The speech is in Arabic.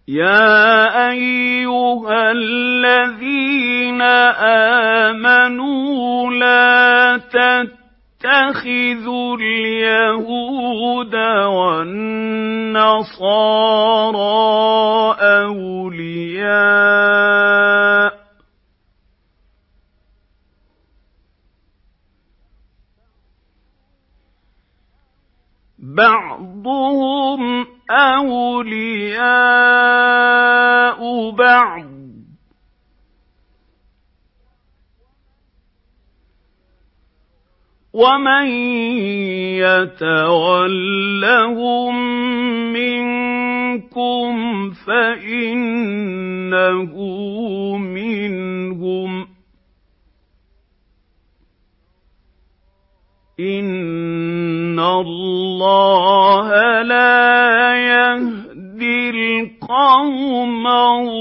يَا أَيُّهَا الَّذِينَ آمَنُوا لَا تَتَّخِذُوا الْيَهُودَ وَالنَّصَارَىٰ أَوْلِيَاءَ ۘ بَعْضُهُمْ أَوْلِيَاءُ بَعْضٍ ۚ وَمَن يَتَوَلَّهُم مِّنكُمْ فَإِنَّهُ مِنْهُمْ ۗ إِنَّ اللَّهَ لَا يَهْدِي الْقَوْمَ